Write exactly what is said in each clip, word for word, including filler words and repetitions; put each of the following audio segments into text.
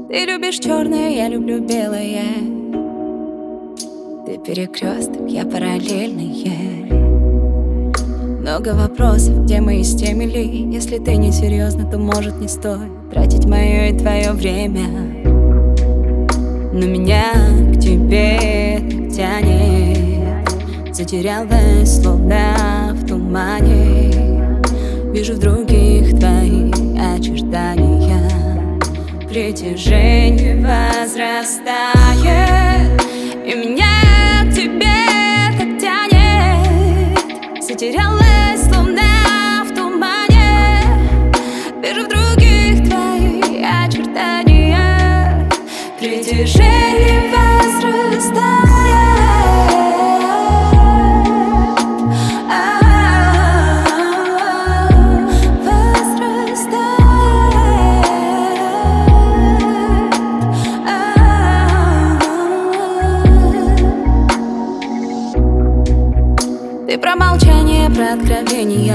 Ты любишь черное, я люблю белое. Ты перекресток, я параллельные. Много вопросов, где мы и с теми ли. Если ты не серьезно, то может не стоит тратить мое и твое время. Но меня к тебе так тянет. Затерялась, словно в тумане. Вижу в других твои очертания. Притяжение возрастает, и меня к тебе так тянет. Затерялась, словно в тумане. Вижу в других твои очертания. Притяжение возрастает. Ты про молчание, про откровения.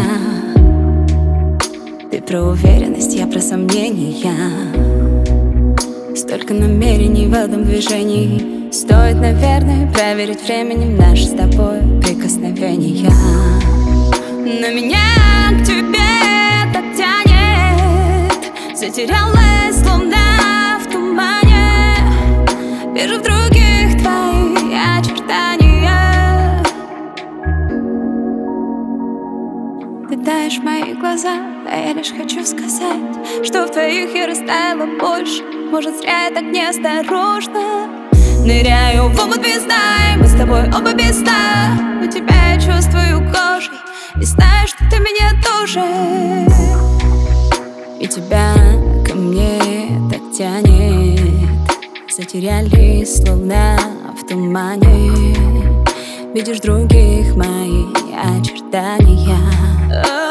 Ты про уверенность, я про сомнения. Столько намерений в этом движении. Стоит, наверное, проверить временем наши с тобой прикосновения. Но меня к тебе так тянет. Затерялась, словно в тумане. Вижу в других твои очертания. Ты таешь в мои глаза, а я лишь хочу сказать, что в твоих я растаяла больше. Может, зря я так неосторожно ныряю в омут без дна, и мы с тобой оба без сна. Но тебя я чувствую кожей и знаю, что ты меня тоже. И тебя ко мне так тянет. Затерялись, словно в тумане. Видишь других мои очертания.